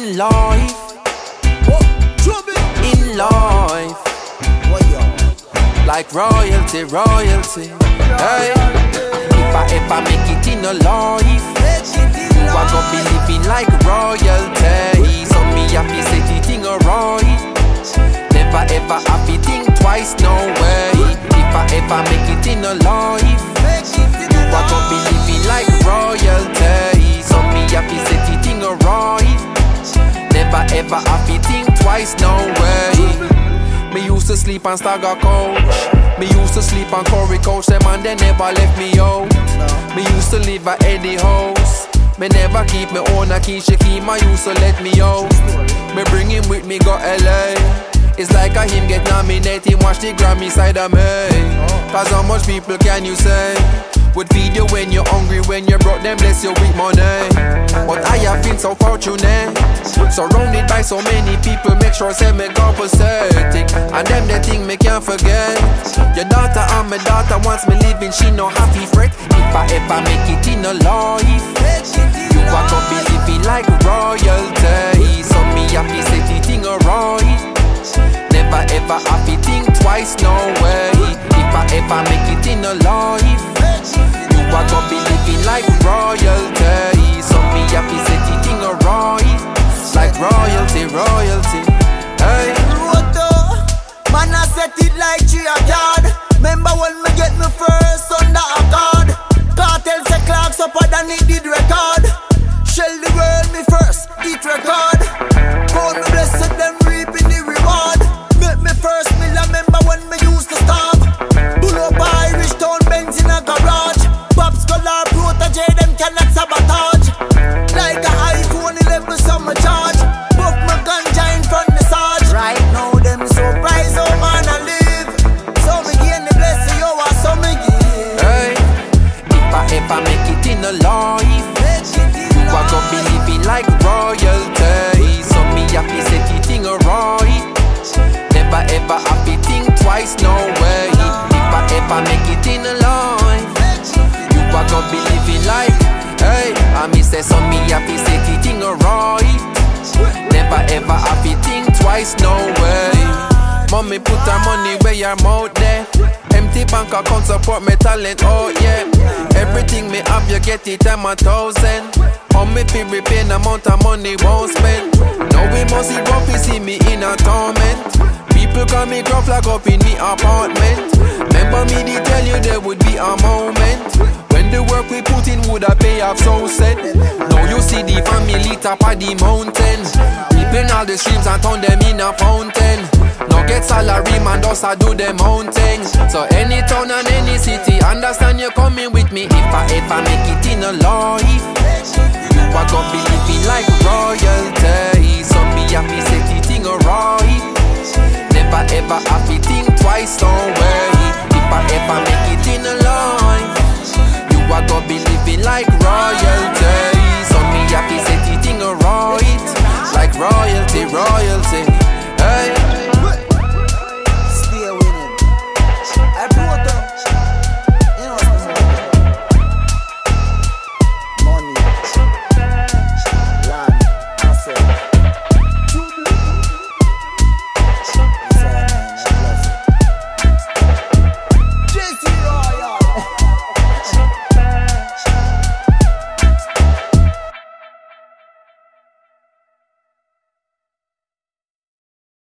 in life. In life. Like royalty, royalty. Hey. If I ever make it in a life, you are gonna be living like royalty. So me happy set it in a right. Never ever happy think twice, no way. If I ever make it in a life, you are gonna be living like royalty. So me happy set it in a right. Never ever happy think twice, no way. Me used to sleep on Stagger Coach. Me used to sleep on Corey Coach. Them and they never left me out. Me used to live at Eddie House. Me never keep me own a Keisha Keema used to let me out. Me bring him with me go LA. It's like a him get nominated, watch the Grammy side of me. Cause how much people can you say would feed you when you're hungry, when you're broke, then bless you with money. But I have been so fortunate, surrounded by so many people, make sure say me compensating. And them the thing me can't forget. Your daughter and my daughter wants me living, she no happy fret. If I ever make it in a life, you are gonna be living like royalty. So me happy set it in a right. Never ever happy think twice, no way. If I ever make it in a life, you are gonna be living like royalty. So me happy set it in a right. Like royalty, royalty. Hey. Roto, man I set it like G-A-God. Remember when me get me first under a card. Cartel say clocks up than it did record. Shell the world me first, it record. Call me blessed, them reaping the reward. Make me first meal, I remember when me used to starve. Pull up Irish Town Benz in a garage. Pops Scholar protege, them cannot sabotage. Like a iPhone 11 summer charge. Buff my ganja in front the Sarge. Right now them surprise, oh man I live. So me gain the blessing, yo I so me give. Hey, if I ever make it in a life, you are gonna be living like royalty. So me happy set it in a right. Never ever happy think twice, no way. If I ever make it in a life, you are gonna be living like, hey, I me say so me happy set it in a right. Never ever happy think twice, no way. Mommy put her money where your mouth there. Empty bank account support me talent, oh yeah. Everything me have you get it time 1,000. On me feel repay the amount of money won't spend. Now we must see rough, you see me in a torment. People call me gruff like up in me apartment. Remember me they tell you there would be a moment when the work we put in would have pay off so set. Now you see the family top of the mountain. Ripping all the streams and turn them in a fountain. Now get salary man does I do them own things. So any town and any city, understand you coming with me. If I ever make it in a life,